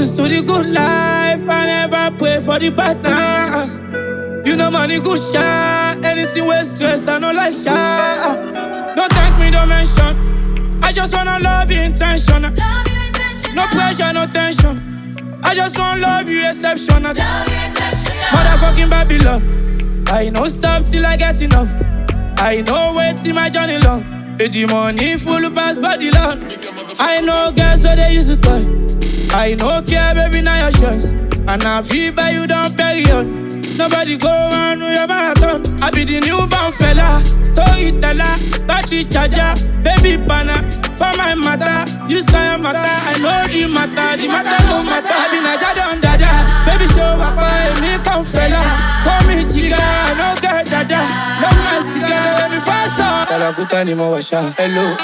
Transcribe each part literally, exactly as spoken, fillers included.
used to the good life, I never pray for the bad times. You know money good shot, anything with stress, I don't like shot. Don't thank me, don't mention. I just wanna love you intentional. Love you intentional. No pressure, no tension. I just wanna love you exceptional. Love you exceptional. Motherfucking Babylon. I no stop till I get enough. I know wait till my journey long. The money full pass body long. I know girls where they used to toy. I know care baby now your choice. And I feel by you down period. Nobody go on with your marathon. I be the newborn fella, storyteller, battery charger, baby banner. For my matter, you sky matter. I know the matter, the matter no matter. I be Naja don dada, baby show up, me come fella. Call me chica, no girl dada. Love my cigar, baby fast on. Talakuta ni mo washa, hello.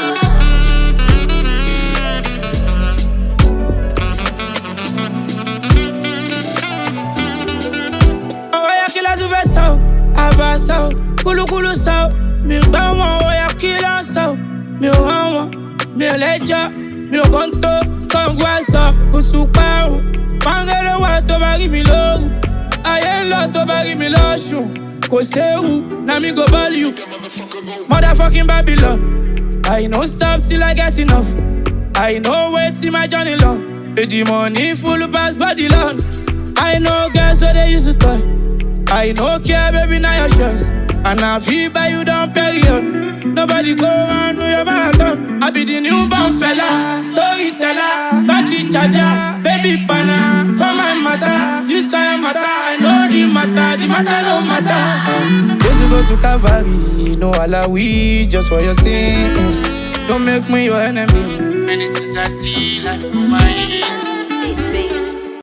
Abaso, kulu kulu so, mi gba wọn oya kilo so, mi ò hàn wọn, mi ò lẹ́jọ́, mi ò kàn tó, kọ̀ǹgù àṣọ, kùtù parun, pàǹgẹ́lẹ́ wà tó bá rí mi lóru, ayé ń lọ tó bá rí mi lọ́sùn, kò séwu, na mi go ball you, motherfucking Babylon, I no stop till I get enough, I no wait till my journey long, the money full pass body long, I know girls where they used to toy. I no care, baby, now your choice. And I feel by you down period. Nobody go on with your marathon. I be the newborn fella, storyteller, battery charger, baby banner. For my matter, you sky matter. I know the matter, the matter no matter. Just go to Calvary, no alawi, just for your sins. Don't make me your enemy. Many things I see, life through my eyes.